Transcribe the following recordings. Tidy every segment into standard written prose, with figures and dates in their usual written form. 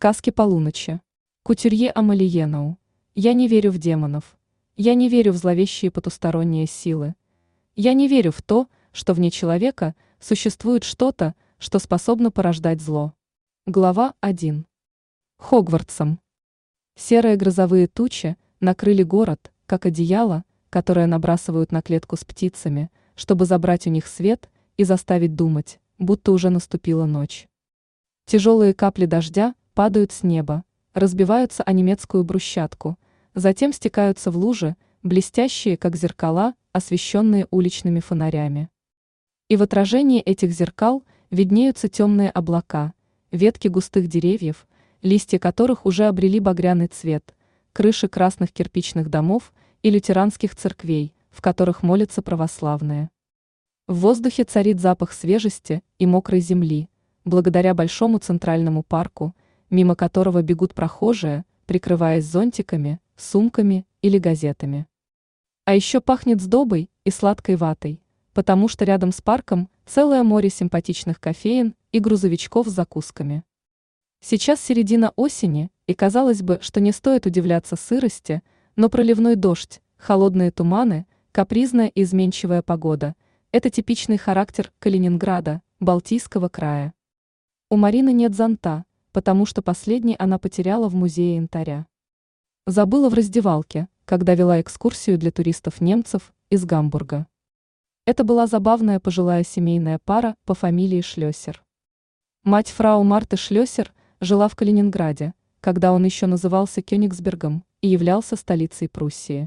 Сказки полуночи. Кутюрье Амалиенау. Я не верю в демонов. Я не верю в зловещие потусторонние силы. Я не верю в то, что вне человека существует что-то, что способно порождать зло. Глава 1. Хогвартсом. Серые грозовые тучи накрыли город, как одеяло, которое набрасывают на клетку с птицами, чтобы забрать у них свет и заставить думать, будто уже наступила ночь. Тяжелые капли дождя падают с неба, разбиваются о немецкую брусчатку, затем стекаются в лужи, блестящие, как зеркала, освещенные уличными фонарями. И в отражении этих зеркал виднеются темные облака, ветки густых деревьев, листья которых уже обрели багряный цвет, крыши красных кирпичных домов и лютеранских церквей, в которых молятся православные. В воздухе царит запах свежести и мокрой земли, благодаря большому центральному парку, мимо которого бегут прохожие, прикрываясь зонтиками, сумками или газетами. А еще пахнет сдобой и сладкой ватой, потому что рядом с парком целое море симпатичных кофеен и грузовичков с закусками. Сейчас середина осени, и казалось бы, что не стоит удивляться сырости, но проливной дождь, холодные туманы, капризная и изменчивая погода – это типичный характер Калининграда, Балтийского края. У Марины нет зонта, потому что последний она потеряла в музее янтаря. Забыла в раздевалке, когда вела экскурсию для туристов-немцев из Гамбурга. Это была забавная пожилая семейная пара по фамилии Шлёсер. Мать фрау Марты Шлёсер жила в Калининграде, когда он еще назывался Кёнигсбергом и являлся столицей Пруссии.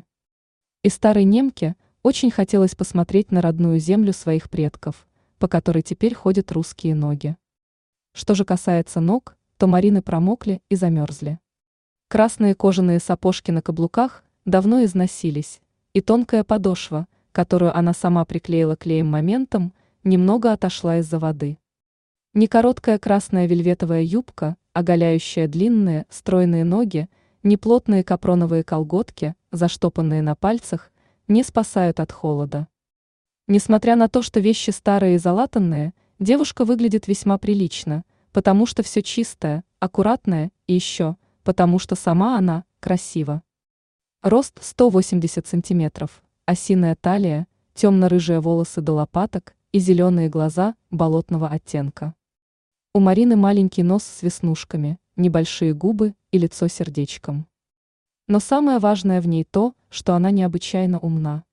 И старой немке очень хотелось посмотреть на родную землю своих предков, по которой теперь ходят русские ноги. Что же касается ног, то Марины промокли и замерзли. Красные кожаные сапожки на каблуках давно износились, и тонкая подошва, которую она сама приклеила клеем моментом, немного отошла из-за воды. Ни короткая красная вельветовая юбка, оголяющая длинные, стройные ноги, ни плотные капроновые колготки, заштопанные на пальцах, не спасают от холода. Несмотря на то, что вещи старые и залатанные, девушка выглядит весьма прилично, потому что все чистое, аккуратное и еще, потому что сама она красива. Рост 180 сантиметров, осиная талия, темно-рыжие волосы до лопаток и зеленые глаза болотного оттенка. У Марины маленький нос с веснушками, небольшие губы и лицо сердечком. Но самое важное в ней то, что она необычайно умна.